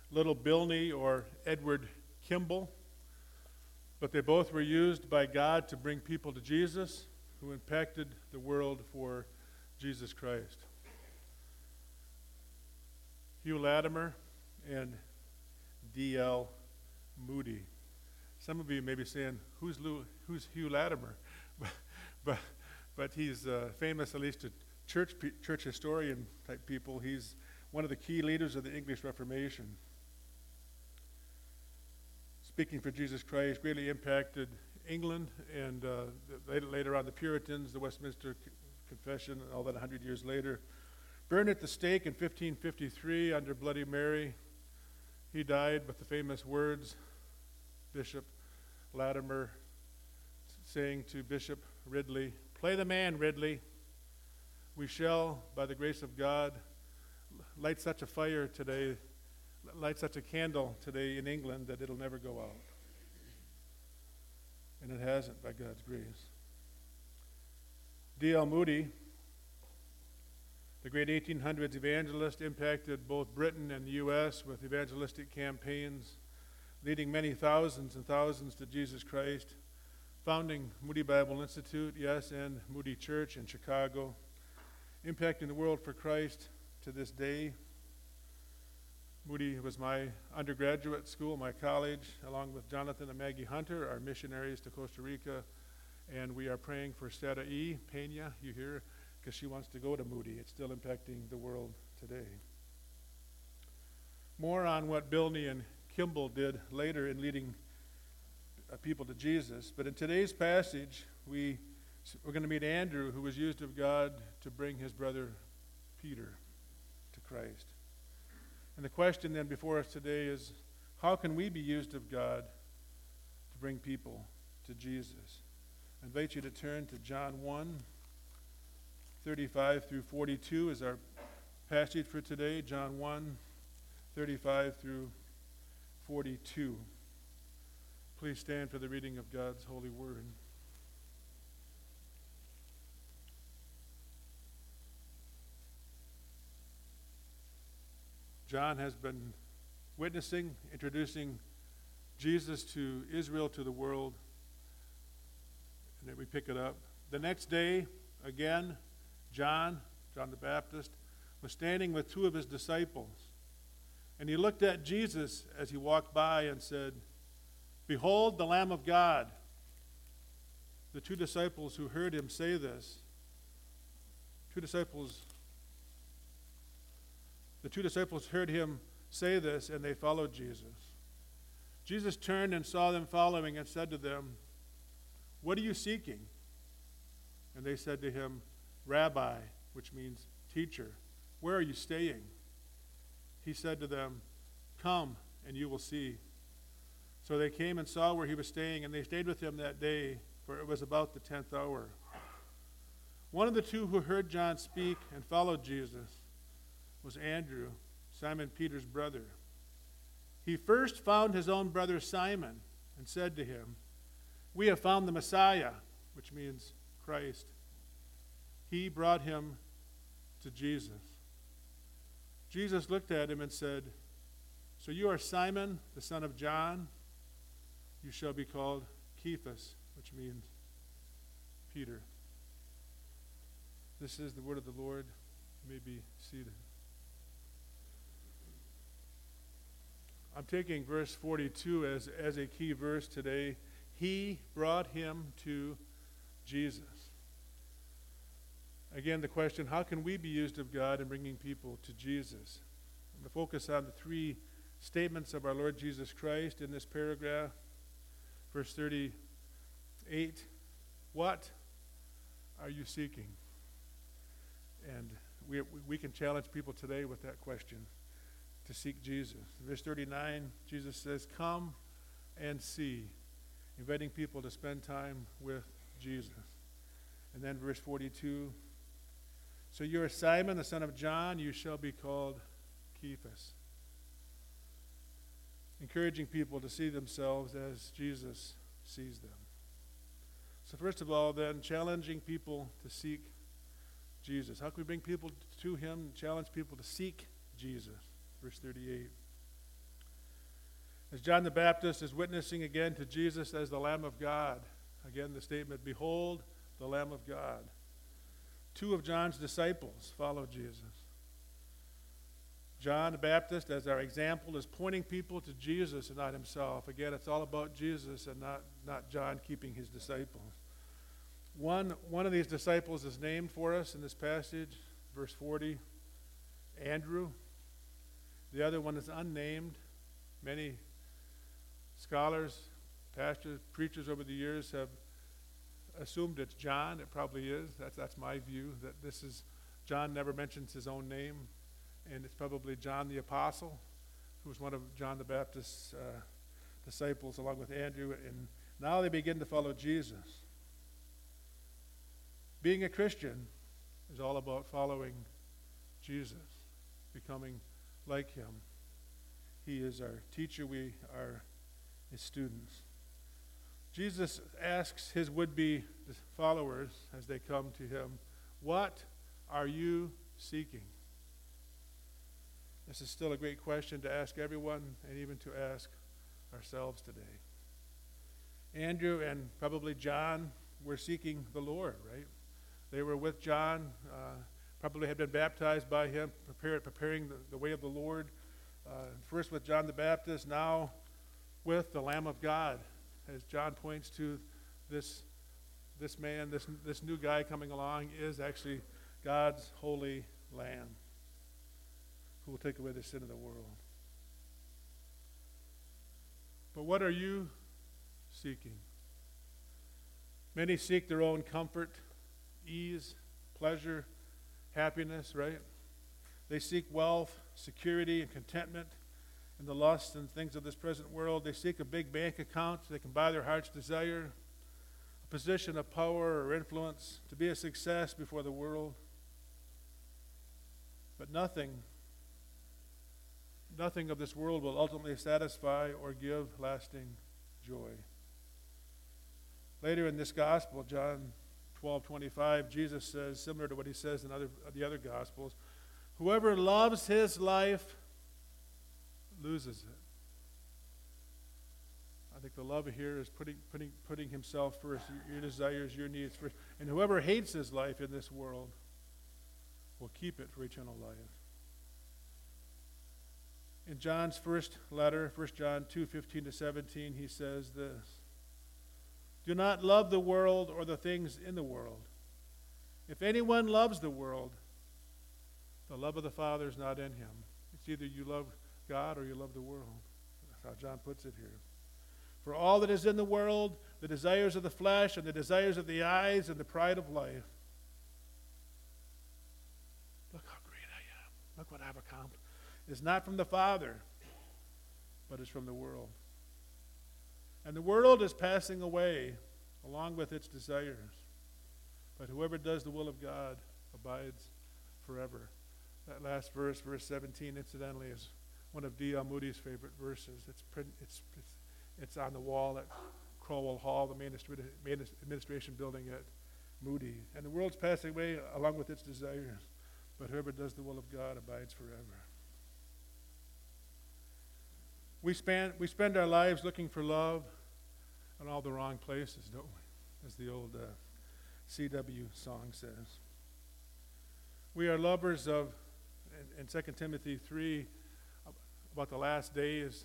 Little Bilney or Edward Kimball, but they both were used by God to bring people to Jesus who impacted the world for Jesus Christ. Hugh Latimer and D.L. Moody. Some of you may be saying, who's Hugh Latimer? but he's famous, at least to church historian type people. He's one of the key leaders of the English Reformation. Speaking for Jesus Christ, greatly impacted England and later on the Puritans, the Westminster Confession, and all that 100 years later. Burned at the stake in 1553 under Bloody Mary. He died with the famous words, Bishop Latimer saying to Bishop Ridley, "Play the man, Ridley. We shall, by the grace of God, light such a fire today, light such a candle today in England that it'll never go out." And it hasn't, by God's grace. D.L. Moody, the great 1800s evangelist, impacted both Britain and the U.S. with evangelistic campaigns, leading many thousands and thousands to Jesus Christ, founding Moody Bible Institute, yes, and Moody Church in Chicago, impacting the world for Christ to this day. Moody was my undergraduate school, my college, along with Jonathan and Maggie Hunter, our missionaries to Costa Rica, and we are praying for Sarah E. Pena, you hear, because she wants to go to Moody. It's still impacting the world today. More on what Bilney and Kimball did later in leading people to Jesus, but in today's passage, we're going to meet Andrew, who was used of God to bring his brother Peter to Christ. And the question then before us today is, how can we be used of God to bring people to Jesus? I invite you to turn to John 1, 35 through 42 is our passage for today. John 1, 35 through 42. Please stand for the reading of God's holy word. John has been witnessing, introducing Jesus to Israel, to the world. And then we pick it up. The next day, again, John the Baptist, was standing with two of his disciples. And he looked at Jesus as he walked by and said, "Behold the Lamb of God." The two disciples who heard him say this, the two disciples heard him say this, and they followed Jesus. Jesus turned and saw them following and said to them, "What are you seeking?" And they said to him, "Rabbi," which means teacher, "where are you staying?" He said to them, "Come, and you will see." So they came and saw where he was staying, and they stayed with him that day, for it was about the 10th hour. One of the two who heard John speak and followed Jesus was Andrew, Simon Peter's brother. He first found his own brother Simon and said to him, "We have found the Messiah," which means Christ. He brought him to Jesus. Jesus looked at him and said, "So you are Simon, the son of John? You shall be called Cephas," which means Peter. This is the word of the Lord. You may be seated. I'm taking verse 42 as a key verse today. He brought him to Jesus. Again, the question, how can we be used of God in bringing people to Jesus? I'm going to focus on the three statements of our Lord Jesus Christ in this paragraph. Verse 38, what are you seeking? And we can challenge people today with that question, to seek Jesus. Verse 39, Jesus says, "Come and see," inviting people to spend time with Jesus. And then verse 42, "So you are Simon, the son of John, you shall be called Cephas." Encouraging people to see themselves as Jesus sees them. So first of all, then, challenging people to seek Jesus. How can we bring people to him, challenge people to seek Jesus? Verse 38. As John the Baptist is witnessing again to Jesus as the Lamb of God, again the statement, "Behold, the Lamb of God." Two of John's disciples follow Jesus. John the Baptist, as our example, is pointing people to Jesus and not himself. Again, it's all about Jesus and not John keeping his disciples. One of these disciples is named for us in this passage, verse 40, Andrew. The other one is unnamed. Many scholars, pastors, preachers over the years have assumed it's John. It probably is. That's my view, that this is John never mentions his own name, and it's probably John the Apostle, who was one of John the Baptist's disciples, along with Andrew, and now they begin to follow Jesus. Being a Christian is all about following Jesus, becoming like him. He is our teacher. We are his students. Jesus asks his would-be followers as they come to him, "What are you seeking?" This is still a great question to ask everyone and even to ask ourselves today. Andrew and probably John were seeking the Lord, right? They were with John, probably had been baptized by him, preparing the way of the Lord. First with John the Baptist, now with the Lamb of God, as John points to this man, this new guy coming along is actually God's holy Lamb who will take away the sin of the world. But what are you seeking? Many seek their own comfort, ease, pleasure, happiness, right? They seek wealth, security, and contentment in the lusts and things of this present world. They seek a big bank account so they can buy their heart's desire, a position of power or influence, to be a success before the world. But nothing of this world will ultimately satisfy or give lasting joy. Later in this gospel, John 12:25, Jesus says, similar to what he says in the other gospels, "Whoever loves his life loses it." I think the love here is putting himself first, your desires, your needs first. And whoever hates his life in this world will keep it for eternal life. In John's first letter, 1 John 2:15-17, he says this, "Do not love the world or the things in the world. If anyone loves the world, the love of the Father is not in him." It's either you love God or you love the world. That's how John puts it here. "For all that is in the world, the desires of the flesh and the desires of the eyes and the pride of life." Look how great I am. Look what I've accomplished. "Is not from the Father, but is from the world. And the world is passing away along with its desires. But whoever does the will of God abides forever." That last verse, verse 17, incidentally, is one of D.L. Moody's favorite verses. It's on the wall at Crowell Hall, the main administration building at Moody. "And the world's passing away along with its desires, but whoever does the will of God abides forever." We spend our lives looking for love in all the wrong places, don't we? As the old C.W. song says. We are lovers of, in 2 Timothy 3, about the last days,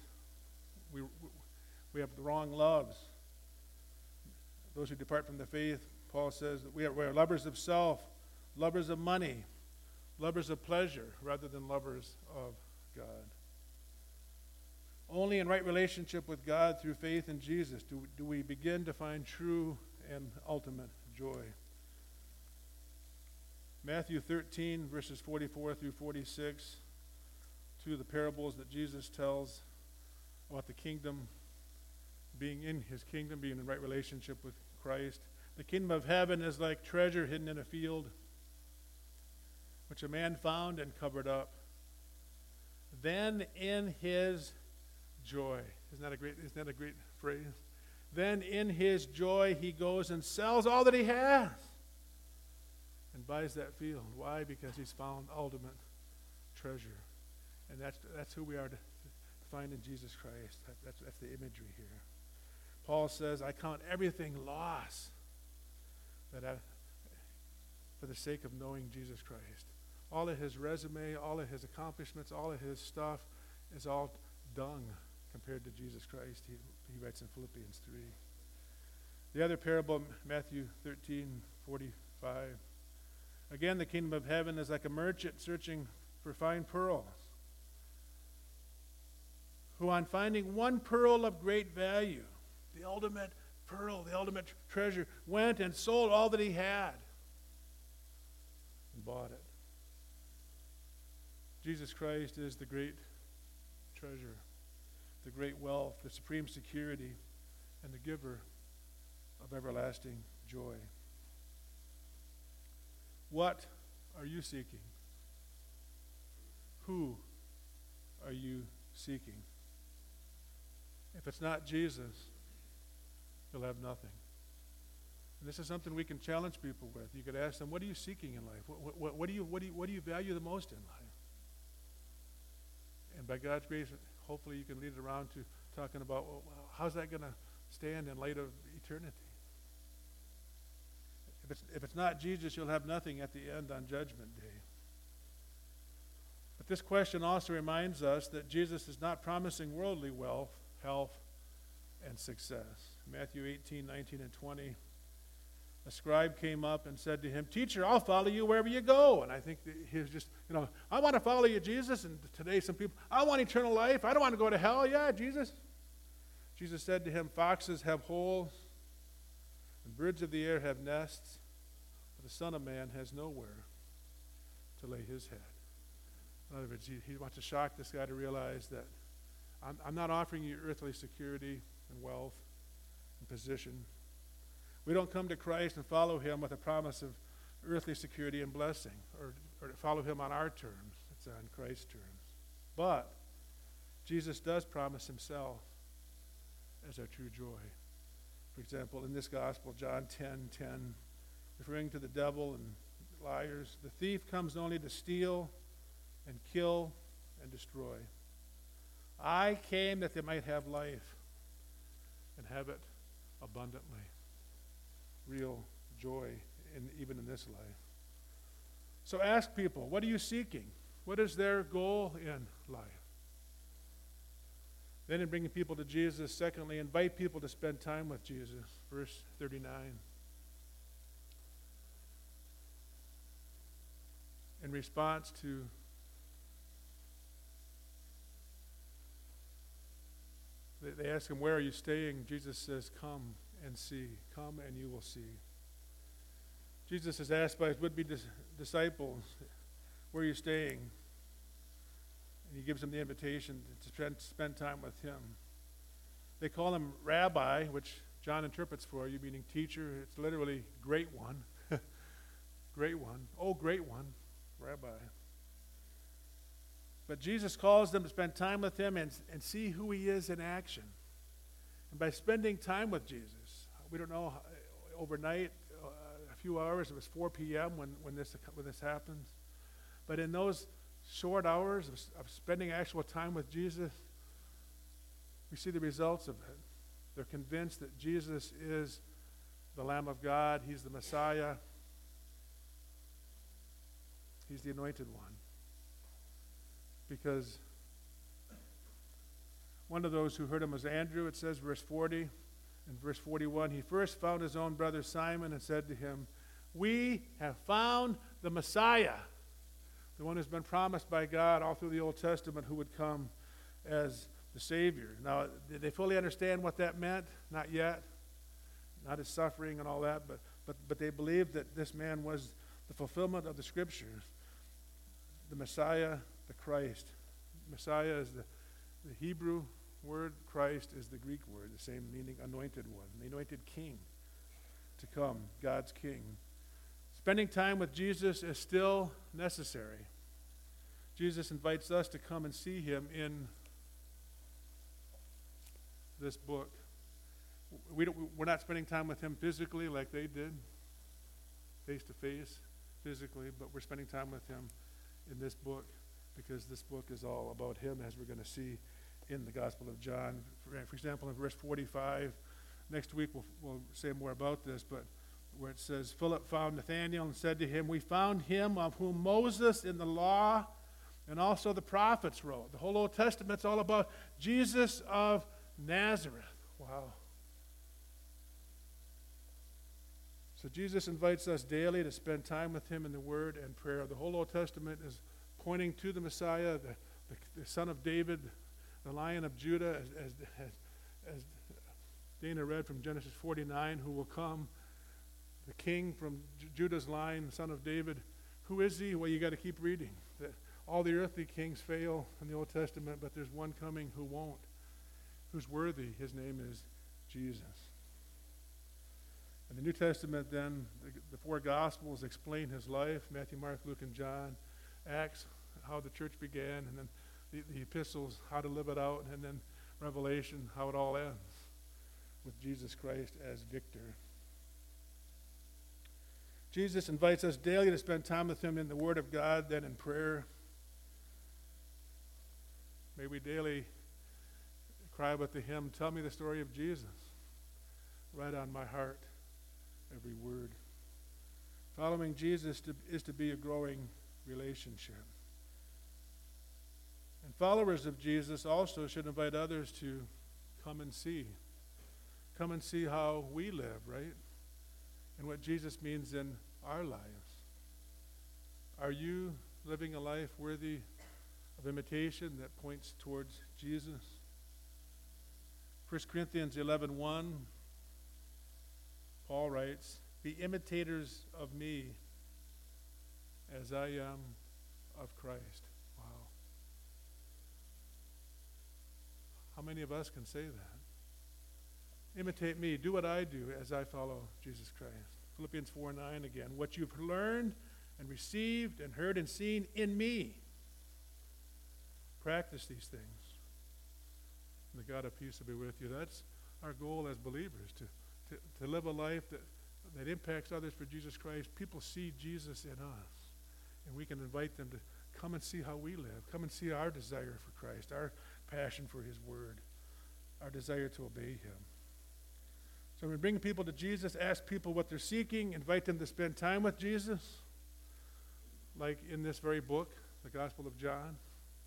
we have the wrong loves. Those who depart from the faith, Paul says that we are lovers of self, lovers of money, lovers of pleasure, rather than lovers of God. Only in right relationship with God through faith in Jesus do we begin to find true and ultimate joy. Matthew 13, verses 44-46, two of the parables that Jesus tells about the kingdom, being in his kingdom, being in right relationship with Christ. "The kingdom of heaven is like treasure hidden in a field, which a man found and covered up. Then in his joy," isn't that a great phrase? "Then in his joy he goes and sells all that he has and buys that field." Why? Because he's found ultimate treasure. And that's who we are to find in Jesus Christ. That's the imagery here. Paul says, I count everything loss for the sake of knowing Jesus Christ. All of his resume, all of his accomplishments, all of his stuff is all dung compared to Jesus Christ, he writes in Philippians 3. The other parable, Matthew 13:45. Again, the kingdom of heaven is like a merchant searching for fine pearls, who on finding one pearl of great value, the ultimate pearl, the ultimate treasure, went and sold all that he had and bought it. Jesus Christ is the great treasure, the great wealth, the supreme security, and the giver of everlasting joy. What are you seeking? Who are you seeking? If it's not Jesus, you'll have nothing. And this is something we can challenge people with. You could ask them, what are you seeking in life? What do you value the most in life? And by God's grace, hopefully you can lead it around to talking about, well, how's that going to stand in light of eternity? If it's not Jesus, you'll have nothing at the end on Judgment Day. But this question also reminds us that Jesus is not promising worldly wealth, health, and success. Matthew 18:19 and 20. A scribe came up and said to him, Teacher, I'll follow you wherever you go. And I think that he was just, I want to follow you, Jesus. And today some people, I want eternal life. I don't want to go to hell. Yeah, Jesus. Jesus said to him, Foxes have holes, and birds of the air have nests, but the Son of Man has nowhere to lay his head. In other words, he wants to shock this guy to realize that I'm not offering you earthly security and wealth and position. We don't come to Christ and follow him with a promise of earthly security and blessing, or to follow him on our terms. It's on Christ's terms. But Jesus does promise himself as our true joy. For example, in this gospel, John 10:10, referring to the devil and liars, the thief comes only to steal and kill and destroy. I came that they might have life and have it abundantly. Real joy even in this life. So ask people, what are you seeking? What is their goal in life? Then in bringing people to Jesus, secondly, invite people to spend time with Jesus. Verse 39. In response to they ask him, where are you staying? Jesus says, come and see. Come and you will see. Jesus is asked by his would-be disciples, where are you staying? And he gives them the invitation to spend time with him. They call him Rabbi, which John interprets for you, meaning teacher. It's literally great one. Great one. Oh, great one. Rabbi. But Jesus calls them to spend time with him and see who he is in action. And by spending time with Jesus, we don't know, overnight, a few hours, it was 4 p.m. when this happens. But in those short hours of spending actual time with Jesus, we see the results of it. They're convinced that Jesus is the Lamb of God. He's the Messiah. He's the anointed one. Because one of those who heard him was Andrew, it says, verse 40. In verse 41, he first found his own brother Simon and said to him, we have found the Messiah, the one who's been promised by God all through the Old Testament, who would come as the Savior. Now, did they fully understand what that meant? Not yet. Not his suffering and all that, but they believed that this man was the fulfillment of the Scriptures. The Messiah, the Christ. Messiah is the Hebrew word. Christ is the Greek word, the same meaning, anointed one, the anointed king to come, God's king. Spending time with Jesus is still necessary. Jesus invites us to come and see him in this book. We're not spending time with him physically like they did, face to face, physically, but we're spending time with him in this book, because this book is all about him, as we're going to see in the Gospel of John. For example, in verse 45, next week we'll say more about this, but where it says, Philip found Nathanael and said to him, "We found him of whom Moses in the law and also the prophets wrote." The whole Old Testament's all about Jesus of Nazareth. Wow. So Jesus invites us daily to spend time with him in the Word and prayer. The whole Old Testament is pointing to the Messiah, the Son of David, the Lion of Judah, as Dana read from Genesis 49, who will come, the King from Judah's line, the Son of David. Who is he? Well, you got to keep reading. All the earthly kings fail in the Old Testament, but there's one coming who won't, who's worthy. His name is Jesus. In the New Testament, then, the four Gospels explain his life: Matthew, Mark, Luke, and John. Acts, how the church began, and then the epistles, how to live it out, and then Revelation, how it all ends with Jesus Christ as victor. Jesus invites us daily to spend time with him in the Word of God, then in prayer. May we daily cry with the hymn, "Tell me the story of Jesus. Write on my heart every word." Following Jesus is to be a growing relationship. And followers of Jesus also should invite others to come and see. Come and see how we live, right? And what Jesus means in our lives. Are you living a life worthy of imitation that points towards Jesus? 1 Corinthians 11:1, Paul writes, "Be imitators of me as I am of Christ." Wow. How many of us can say that? Imitate me. Do what I do as I follow Jesus Christ. Philippians 4:9 again. "What you've learned and received and heard and seen in me, practice these things. And the God of peace will be with you." That's our goal as believers, to live a life that impacts others for Jesus Christ. People see Jesus in us, and we can invite them to come and see how we live. Come and see our desire for Christ, our passion for his word, our desire to obey him. So we bring people to Jesus, ask people what they're seeking, invite them to spend time with Jesus, like in this very book, the Gospel of John,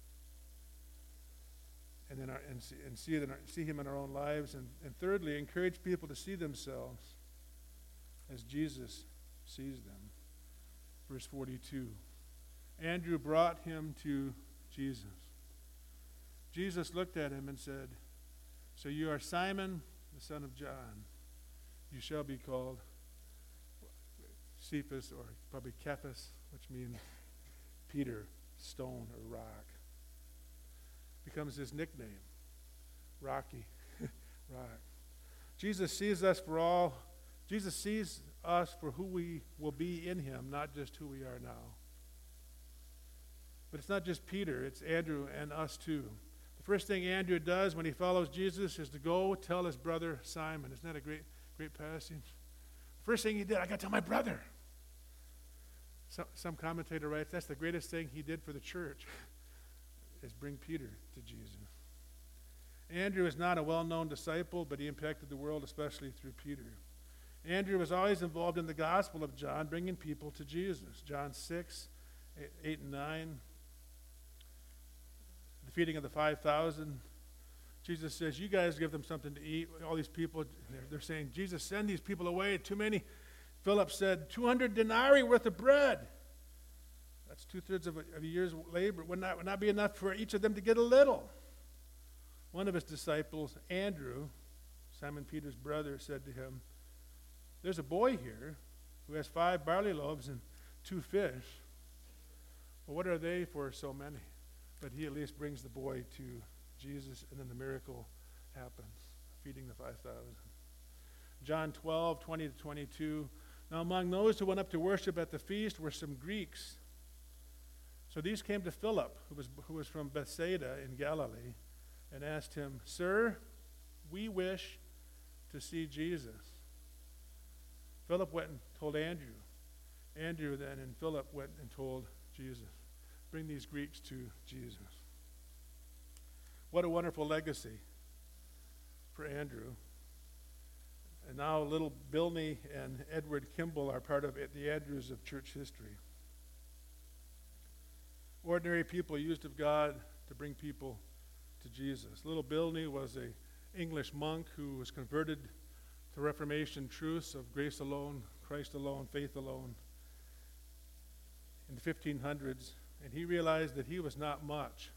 and then see him in our own lives. And thirdly, encourage people to see themselves as Jesus sees them. Verse 42. Andrew brought him to Jesus. Jesus looked at him and said, "So you are Simon, the son of John. You shall be called Cephas," or probably Cephas, which means Peter, stone or rock. Becomes his nickname, Rocky, Rock. Jesus sees us for who we will be in him, not just who we are now. But it's not just Peter, it's Andrew and us too. The first thing Andrew does when he follows Jesus is to go tell his brother Simon. Isn't that a great passage? The first thing he did, "I got to tell my brother." Some commentator writes, that's the greatest thing he did for the church, is bring Peter to Jesus. Andrew is not a well-known disciple, but he impacted the world, especially through Peter. Andrew was always involved in the Gospel of John, bringing people to Jesus. John 6, 8 and 9. The feeding of the 5,000. Jesus says, "You guys give them something to eat." All these people, they're saying, "Jesus, send these people away. Too many." Philip said, 200 denarii worth of bread. That's 2/3 of a year's labor. Would not be enough for each of them to get a little. One of his disciples, Andrew, Simon Peter's brother, said to him, "There's a boy here who has 5 barley loaves and 2 fish. Well, what are they for so many?" But he at least brings the boy to Jesus, and then the miracle happens, feeding the 5,000. John 12, 20 to 22. "Now among those who went up to worship at the feast were some Greeks. So these came to Philip, who was from Bethsaida in Galilee, and asked him, 'Sir, we wish to see Jesus.' Philip went and told Andrew. Andrew then and Philip went and told Jesus. Bring these Greeks to Jesus. What a wonderful legacy for Andrew. And now little Bilney and Edward Kimball are part of the Andrews of church history. Ordinary people used of God to bring people to Jesus. Little Bilney was an English monk who was converted to Reformation truths of grace alone, Christ alone, faith alone in the 1500s, and he realized that he was not much.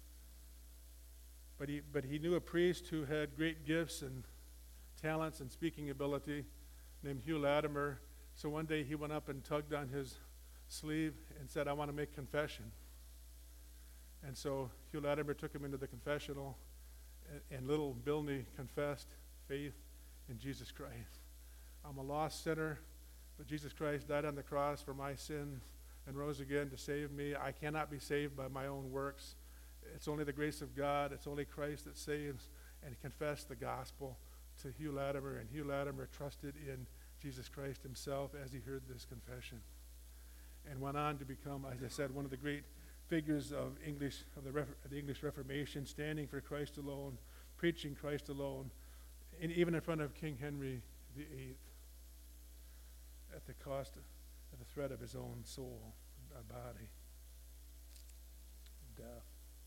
But he knew a priest who had great gifts and talents and speaking ability named Hugh Latimer. So one day he went up and tugged on his sleeve and said, "I want to make confession." And so Hugh Latimer took him into the confessional, and little Bilney confessed faith in Jesus Christ. I'm a lost sinner, but Jesus Christ died on the cross for my sins and rose again to save me. I cannot be saved by my own works. It's only the grace of God. It's only Christ that saves. And he confessed the gospel to Hugh Latimer, and Hugh Latimer trusted in Jesus Christ himself as he heard this confession, and went on to become, as I said, one of the great figures of the English Reformation, standing for Christ alone, preaching Christ alone, and even in front of King Henry VIII, at the cost, at the threat of his own soul, body, death.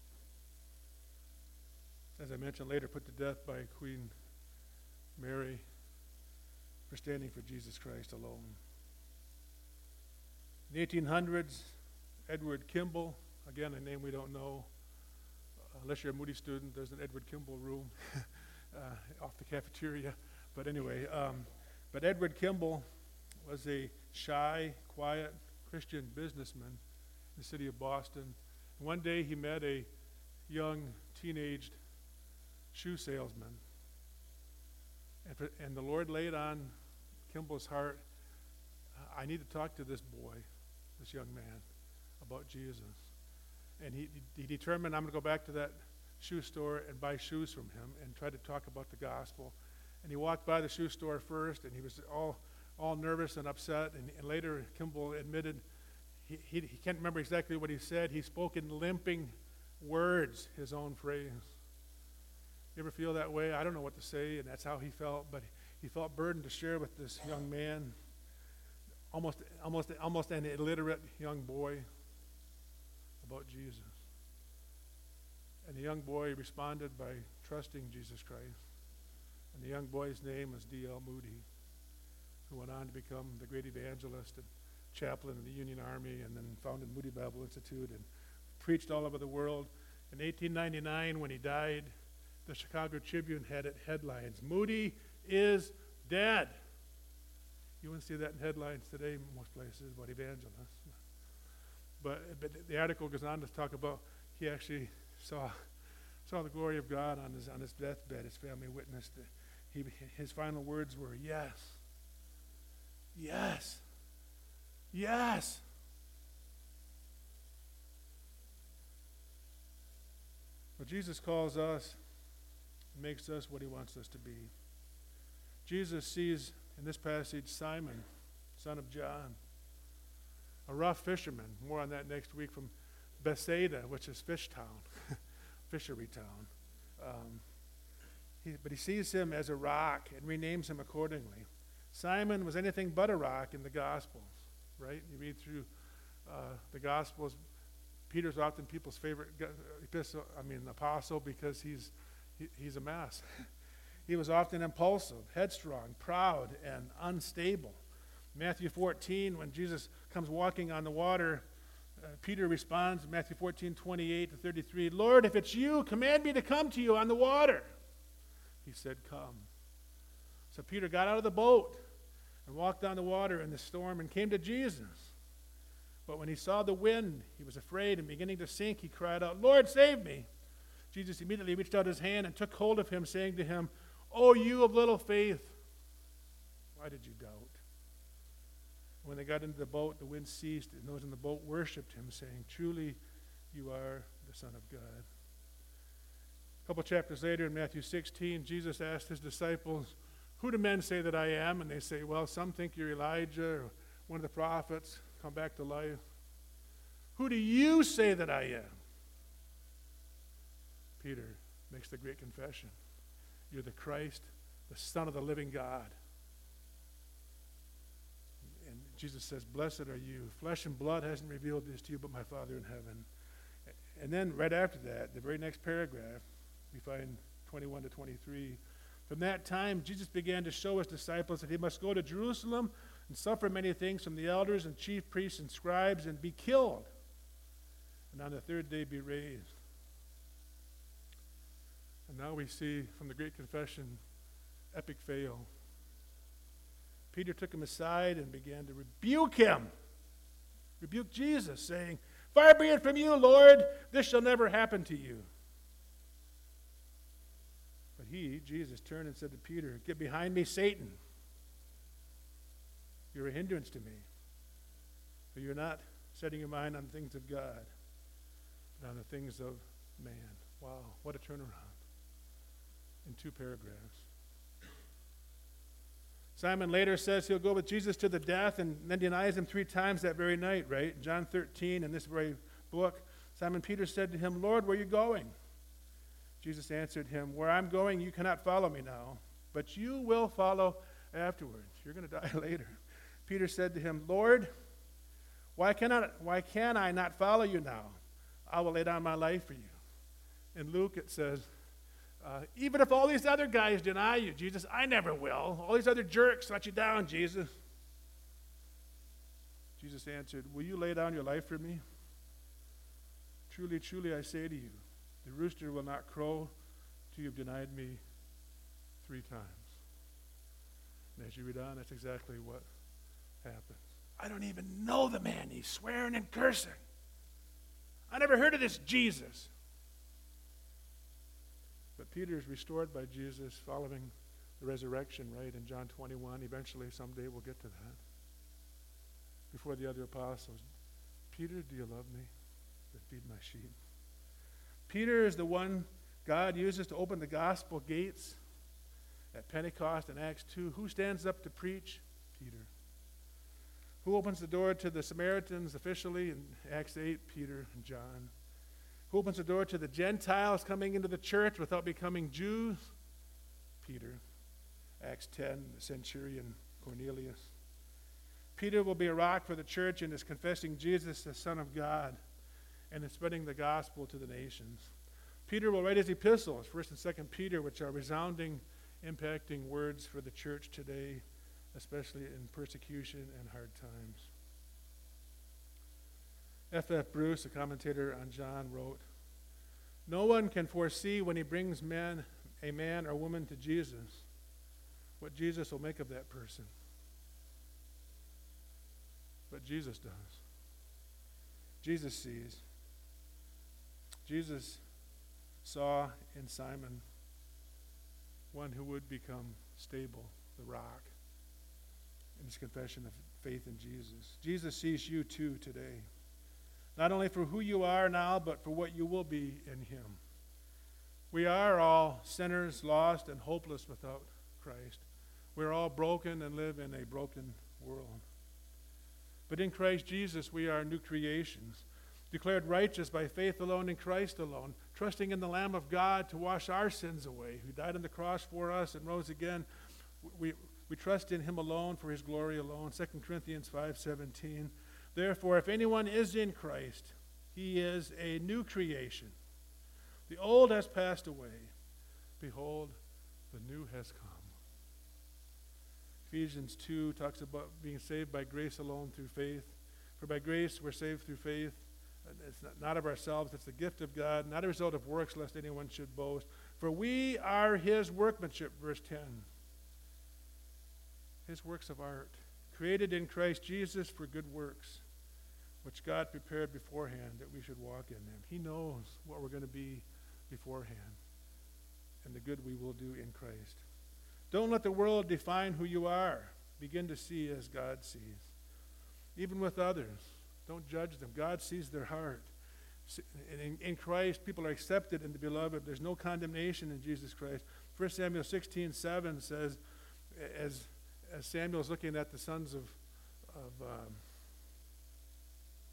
As I mentioned later, put to death by Queen Mary for standing for Jesus Christ alone. In the 1800s, Edward Kimball, again a name we don't know, unless you're a Moody student, there's an Edward Kimball room off the cafeteria. But anyway, but Edward Kimball was a shy, quiet Christian businessman in the city of Boston. And one day he met a young, teenaged shoe salesman. And the Lord laid on Kimball's heart, I need to talk to this boy, this young man, about Jesus. And he determined, I'm going to go back to that shoe store and buy shoes from him and try to talk about the gospel. And he walked by the shoe store first, and he was all nervous and upset. And later, Kimball admitted he can't remember exactly what he said. He spoke in limping words, his own phrase. You ever feel that way? I don't know what to say, and that's how he felt. But he felt burdened to share with this young man, almost an illiterate young boy, about Jesus. And the young boy responded by trusting Jesus Christ. And the young boy's name was D.L. Moody, who went on to become the great evangelist and chaplain in the Union Army, and then founded Moody Bible Institute and preached all over the world. In 1899, when he died, the Chicago Tribune had it headlines, "Moody is dead." You wouldn't see that in headlines today in most places about evangelists. But the article goes on to talk about he actually saw the glory of God on his deathbed. His family witnessed it. His final words were, "Yes, yes, yes." But Jesus calls us, makes us what he wants us to be. Jesus sees in this passage Simon, son of John, a rough fisherman. More on that next week, from Bethsaida, which is fish town, fishery town. But he sees him as a rock and renames him accordingly. Simon was anything but a rock in the Gospels, right? You read through the Gospels. Peter's often people's favorite apostle because he's a mess. He was often impulsive, headstrong, proud, and unstable. Matthew 14, when Jesus comes walking on the water, Peter responds, Matthew 14, 28 to 33, "Lord, if it's you, command me to come to you on the water." He said, "Come." So Peter got out of the boat and walked on the water in the storm and came to Jesus. But when he saw the wind, he was afraid, and beginning to sink, he cried out, "Lord, save me." Jesus immediately reached out his hand and took hold of him, saying to him, "O you of little faith, why did you doubt?" When they got into the boat, the wind ceased, and those in the boat worshipped him, saying, "Truly, you are the Son of God." A couple chapters later in Matthew 16, Jesus asked his disciples, "Who do men say that I am?" And they say, "Well, some think you're Elijah or one of the prophets come back to life." "Who do you say that I am?" Peter makes the great confession. You're the Christ, the Son of the living God. And Jesus says, blessed are you. Flesh and blood hasn't revealed this to you, but my Father in heaven. And then right after that, the very next paragraph, we find 21 to 23. From that time, Jesus began to show his disciples that he must go to Jerusalem and suffer many things from the elders and chief priests and scribes and be killed, and on the third day be raised. And now we see from the Great Confession, epic fail. Peter took him aside and began to rebuke him. Rebuke Jesus, saying, far be it from you, Lord, this shall never happen to you. But he, Jesus, turned and said to Peter, get behind me, Satan. You're a hindrance to me. For you're not setting your mind on things of God, but on the things of man. Wow, what a turnaround in 2 paragraphs. Simon later says he'll go with Jesus to the death and then denies him 3 times that very night, right? John 13, in this very book, Simon Peter said to him, Lord, where are you going? Jesus answered him, where I'm going, you cannot follow me now, but you will follow afterwards. You're going to die later. Peter said to him, Lord, why can I not follow you now? I will lay down my life for you. In Luke it says, even if all these other guys deny you, Jesus, I never will. All these other jerks let you down, Jesus. Jesus answered, will you lay down your life for me? Truly, truly, I say to you, the rooster will not crow till you've denied me 3 times. And as you read on, that's exactly what happens. I don't even know the man. He's swearing and cursing. I never heard of this Jesus. But Peter is restored by Jesus following the resurrection, right, in John 21. Eventually, someday we'll get to that. Before the other apostles, Peter, do you love me? To feed my sheep. Peter is the one God uses to open the gospel gates at Pentecost in Acts 2. Who stands up to preach? Peter. Who opens the door to the Samaritans officially in Acts 8? Peter and John. Who opens the door to the Gentiles coming into the church without becoming Jews? Peter. Acts 10, the centurion Cornelius. Peter will be a rock for the church in his confessing Jesus as Son of God and in spreading the gospel to the nations. Peter will write his epistles, 1 and 2 Peter, which are resounding, impacting words for the church today, especially in persecution and hard times. F. Bruce, a commentator on John, wrote, no one can foresee when he brings a man or woman to Jesus what Jesus will make of that person. But Jesus does. Jesus sees. Jesus saw in Simon one who would become stable, the rock, in his confession of faith in Jesus. Jesus sees you too today, not only for who you are now, but for what you will be in him. We are all sinners, lost, and hopeless without Christ. We're all broken and live in a broken world. But in Christ Jesus, we are new creations, declared righteous by faith alone in Christ alone, trusting in the Lamb of God to wash our sins away, who died on the cross for us and rose again. We trust in him alone for his glory alone. 2 Corinthians 5:17. Therefore, if anyone is in Christ, he is a new creation. The old has passed away. Behold, the new has come. Ephesians 2 talks about being saved by grace alone through faith. For by grace we're saved through faith. It's not of ourselves, it's the gift of God, not a result of works, lest anyone should boast. For we are his workmanship, verse 10. His works of art, created in Christ Jesus for good works, which God prepared beforehand that we should walk in them. He knows what we're going to be beforehand and the good we will do in Christ. Don't let the world define who you are. Begin to see as God sees. Even with others, don't judge them. God sees their heart. In Christ, people are accepted in the beloved. There's no condemnation in Jesus Christ. 1 Samuel 16:7 says, as Samuel's looking at the sons of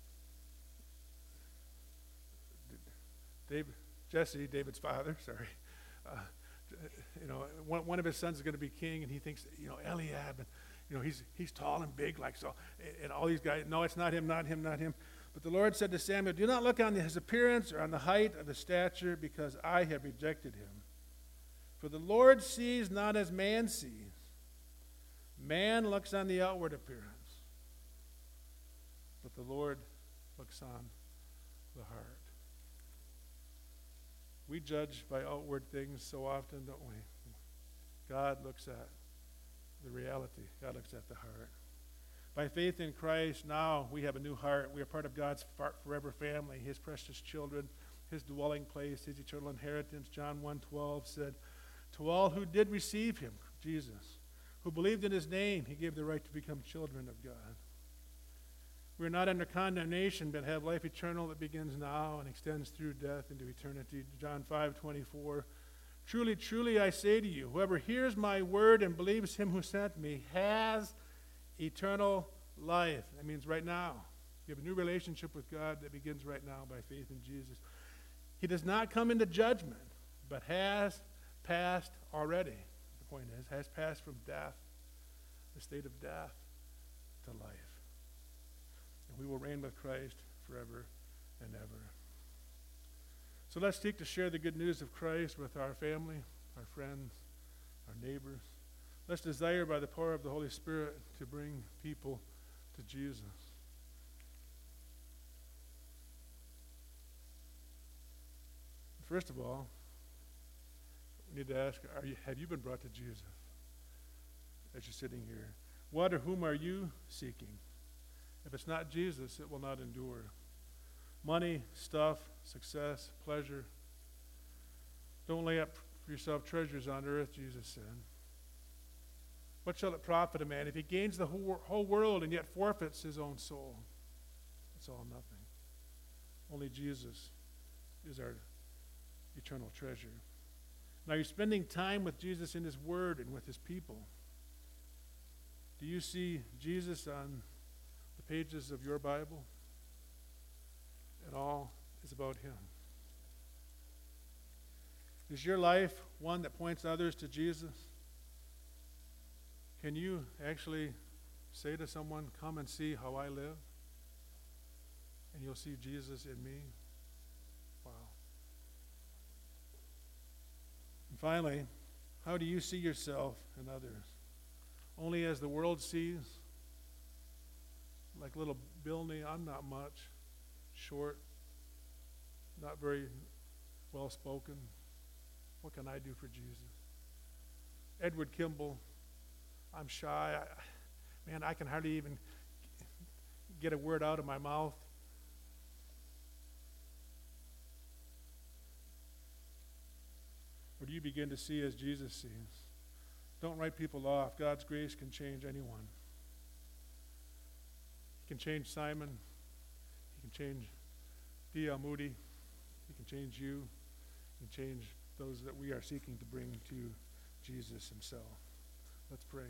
Jesse, David's father, one of his sons is going to be king, and he thinks, Eliab, and, he's tall and big like so, and all these guys, no, it's not him, not him, not him. But the Lord said to Samuel, do not look on his appearance or on the height of the stature, because I have rejected him. For the Lord sees not as man sees. Man looks on the outward appearance, but the Lord looks on the heart. We judge by outward things so often, don't we? God looks at the reality. God looks at the heart. By faith in Christ, now we have a new heart. We are part of God's forever family, his precious children, his dwelling place, his eternal inheritance. John 1:12 said, to all who did receive him, Jesus, who believed in his name, he gave the right to become children of God. We are not under condemnation, but have life eternal that begins now and extends through death into eternity. John 5:24. Truly, truly, I say to you, whoever hears my word and believes him who sent me has eternal life. That means right now. You have a new relationship with God that begins right now by faith in Jesus. He does not come into judgment, but has passed already. The point is, has passed from death, the state of death, to life. And we will reign with Christ forever and ever. So let's seek to share the good news of Christ with our family, our friends, our neighbors. Let's desire by the power of the Holy Spirit to bring people to Jesus. First of all, we need to ask, have you been brought to Jesus as you're sitting here? What or whom are you seeking? If it's not Jesus, it will not endure. Money, stuff, success, pleasure. Don't lay up for yourself treasures on earth, Jesus said. What shall it profit a man if he gains the whole world and yet forfeits his own soul? It's all nothing. Only Jesus is our eternal treasure. Now you're spending time with Jesus in his word and with his people. Do you see Jesus on the pages of your Bible? It all is about him. Is your life one that points others to Jesus? Can you actually say to someone, come and see how I live? And you'll see Jesus in me? Wow. And finally, how do you see yourself and others? Only as the world sees? Like little Bilney, I'm not much. Short, not very well spoken. What can I do for Jesus? Edward Kimball, I'm shy. I can hardly even get a word out of my mouth. Or do you begin to see as Jesus sees? Don't write people off. God's grace can change anyone. He can change Simon. He can change D.L. Moody. He can change you. He can change those that we are seeking to bring to Jesus himself. Let's pray.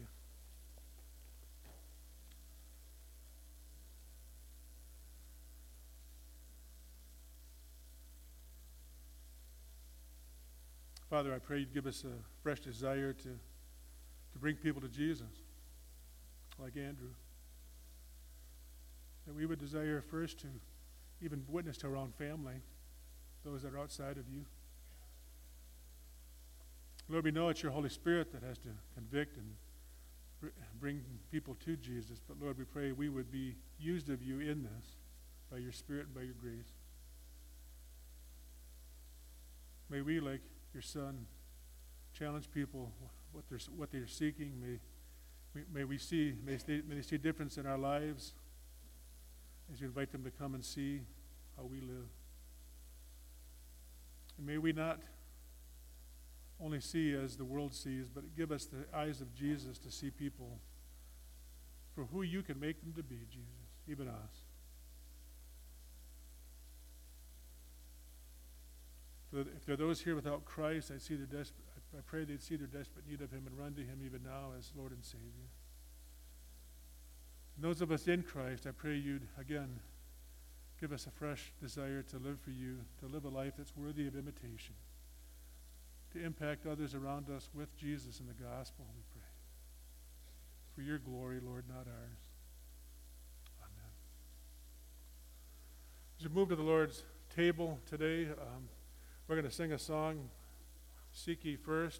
Father, I pray you'd give us a fresh desire to bring people to Jesus, like Andrew. That we would desire first to even witness to our own family, those that are outside of you. Lord, we know it's your Holy Spirit that has to convict and bring people to Jesus. But Lord, we pray we would be used of you in this by your Spirit and by your grace. May we, like your Son, challenge people what they're seeking. May they see difference in our lives as you invite them to come and see how we live. And may we not only see as the world sees, but give us the eyes of Jesus to see people for who you can make them to be, Jesus, even us. If there are those here without Christ, I pray they'd see their desperate need of him and run to him even now as Lord and Savior. And those of us in Christ, I pray you'd, again, give us a fresh desire to live for you, to live a life that's worthy of imitation. to impact others around us with Jesus and the gospel, we pray. For your glory, Lord, not ours. Amen. As we move to the Lord's table today, we're going to sing a song, Seek Ye First.